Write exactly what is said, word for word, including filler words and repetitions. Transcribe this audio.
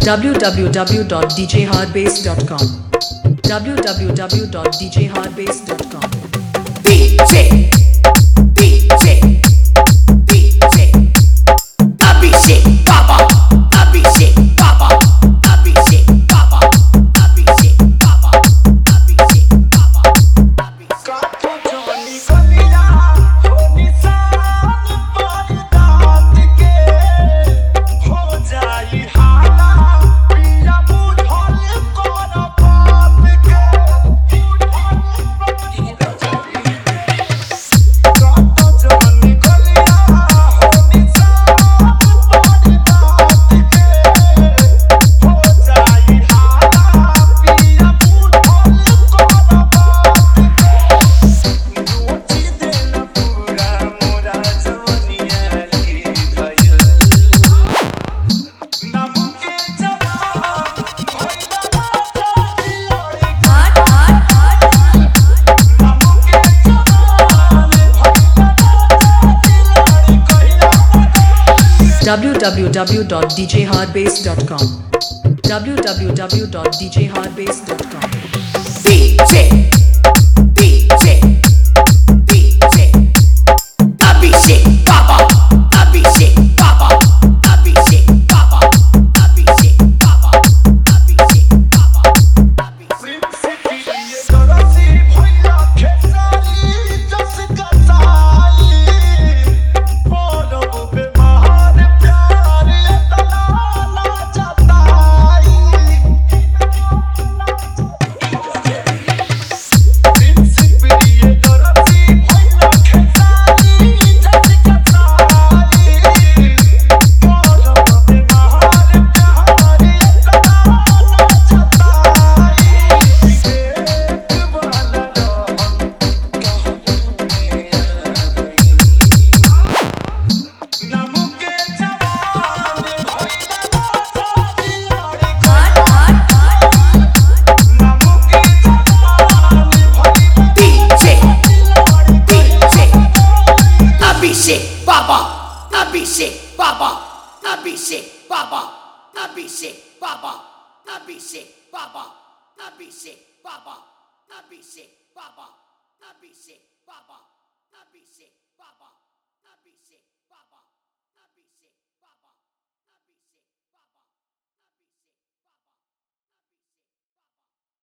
w w w dot d j hard bass dot com w w w dot d j hard bass dot com DJ DJ DJ Abhishek Baba Abhishek Baba Abhishek Baba Abhishek Baba Abhishek Baba काठो जोनी गलिया हो निशान पर दांत के हो जाई हाला पिया बुझल कोन बात के काठो जोनी गलिया हो निशान पर दांत के हो जाई हाला पिया बुझल कोन बात नोची देला पूरा मोरा जवनिया की भइल नामू के जवान भइला राजा दियोरी घाट घाट घाट नामू के जवान भइला राजा दियोरी कहिया w w w dot d j hard bass dot com w w w dot d j hard bass dot com DJ DJ DJ Abhishek Baba Abhishek Baba Abhishek Baba Abhishek Baba Abhishek Baba principal ये गरसी भइला खेसारी जस कसाई बोलो बे महान प्यार इतना ना जताई प्रिंसिपल ये गरसी भइला खेसारी जस कसाई बोलो बे महान प्यार इतना ना जताई एक बार नामू के जवान भइला राजा दियोरी घाट घाट घाट नामू के जवान भइला DJ दियोरी DJ Abhishek Baba Abhishek Baba Abhishek Baba Abhishek Baba Abhishek Baba Abhishek Baba Abhishek Baba Abhishek Baba Abhishek Baba Abhishek Baba